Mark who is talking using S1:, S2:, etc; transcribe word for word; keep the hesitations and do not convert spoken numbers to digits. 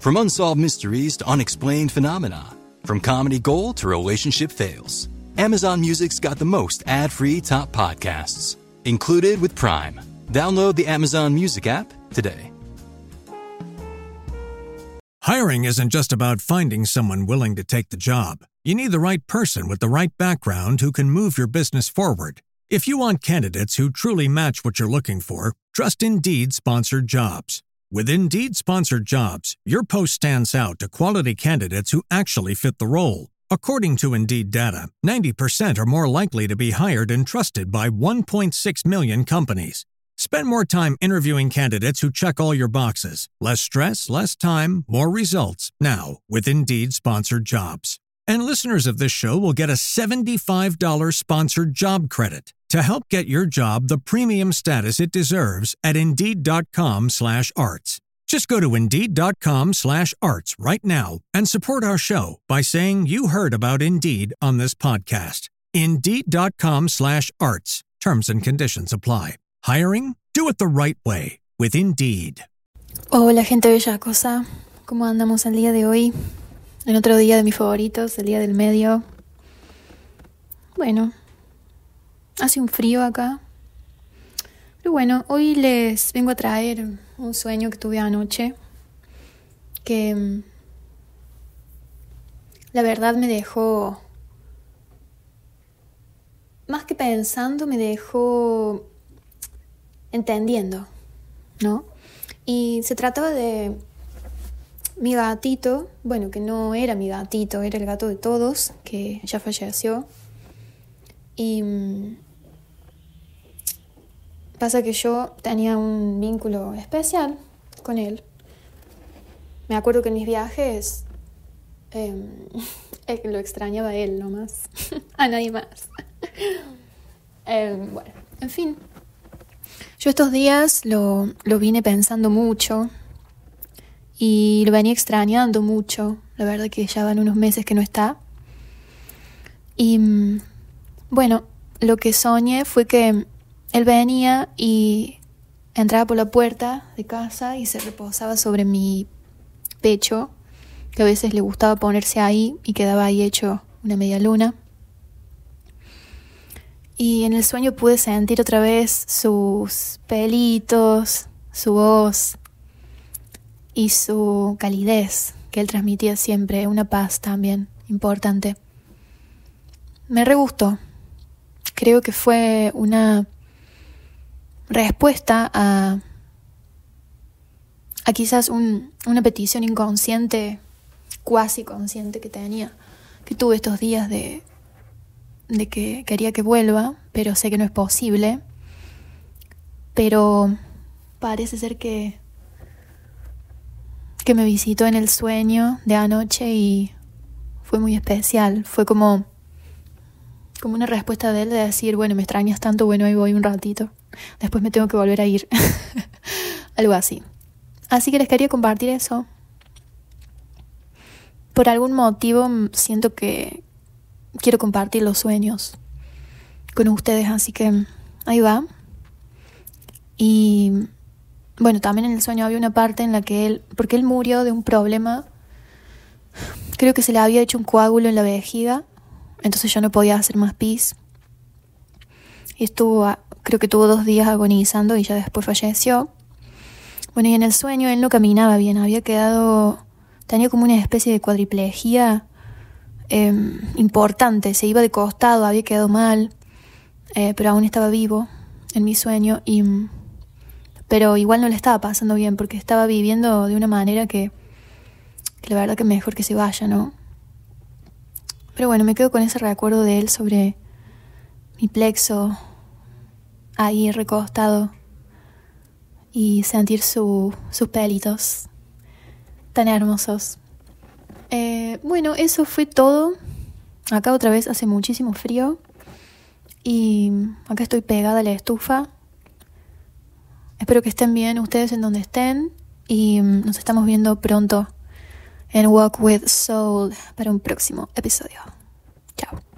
S1: From unsolved mysteries to unexplained phenomena, from comedy gold to relationship fails, Amazon Music's got the most ad-free top podcasts, included with Prime. Download the Amazon Music app today.
S2: Hiring isn't just about finding someone willing to take the job. You need the right person with the right background who can move your business forward. If you want candidates who truly match what you're looking for, trust Indeed Sponsored Jobs. With Indeed Sponsored Jobs, your post stands out to quality candidates who actually fit the role. According to Indeed data, ninety percent are more likely to be hired and trusted by one point six million companies. Spend more time interviewing candidates who check all your boxes. Less stress, less time, more results. Now, with Indeed Sponsored Jobs. And listeners of this show will get a seventy-five dollars sponsored job credit to help get your job the premium status it deserves at Indeed.com slash arts. Just go to Indeed.com slash arts right now and support our show by saying you heard about Indeed on this podcast. Indeed.com slash arts. Terms and conditions apply. Hiring? Do it the right way with Indeed.
S3: Hola, gente bella cosa. ¿Cómo andamos el día de hoy? En otro día de mis favoritos, el día del medio. Bueno, hace un frío acá. Pero bueno, hoy les vengo a traer un sueño que tuve anoche. Que la verdad me dejó, más que pensando, me dejó entendiendo, ¿no? Y se trataba de mi gatito, bueno, que no era mi gatito, era el gato de todos, que ya falleció. Y mmm, pasa que yo tenía un vínculo especial con él. Me acuerdo que en mis viajes eh, lo extrañaba a él nomás, a nadie más. eh, bueno, en fin. Yo estos días lo, lo vine pensando mucho y lo venía extrañando mucho. La verdad que ya van unos meses que no está. Y bueno, lo que soñé fue que él venía y entraba por la puerta de casa y se reposaba sobre mi pecho, que a veces le gustaba ponerse ahí y quedaba ahí hecho una media luna. Y en el sueño pude sentir otra vez sus pelitos, su voz y su calidez que él transmitía siempre, una paz también importante. Me re gustó. Creo que fue una respuesta a, a quizás un, una petición inconsciente, cuasi consciente que tenía, que tuve estos días de... de que quería que vuelva, pero sé que no es posible. Pero parece ser que que me visitó en el sueño de anoche y fue muy especial. Fue como como una respuesta de él de decir, bueno, me extrañas tanto, bueno, ahí voy un ratito. Después me tengo que volver a ir. Algo así. Así que les quería compartir eso. Por algún motivo siento que quiero compartir los sueños con ustedes, así que ahí va. Y bueno, también en el sueño había una parte en la que él, porque él murió de un problema, creo que se le había hecho un coágulo en la vejiga, entonces ya no podía hacer más pis. Y estuvo, creo que tuvo dos días agonizando y ya después falleció. Bueno, y en el sueño él no caminaba bien, había quedado, tenía como una especie de cuadriplegia Eh, importante, se iba de costado, había quedado mal, eh, pero aún estaba vivo en mi sueño, y pero igual no le estaba pasando bien porque estaba viviendo de una manera que, que la verdad que mejor que se vaya, ¿no? Pero bueno, me quedo con ese recuerdo de él sobre mi plexo ahí recostado y sentir su, sus pelitos tan hermosos. Eh, bueno, eso fue todo. Acá otra vez hace muchísimo frío y acá estoy pegada a la estufa. Espero que estén bien ustedes en donde estén y nos estamos viendo pronto en Walk with Soul para un próximo episodio. Chao.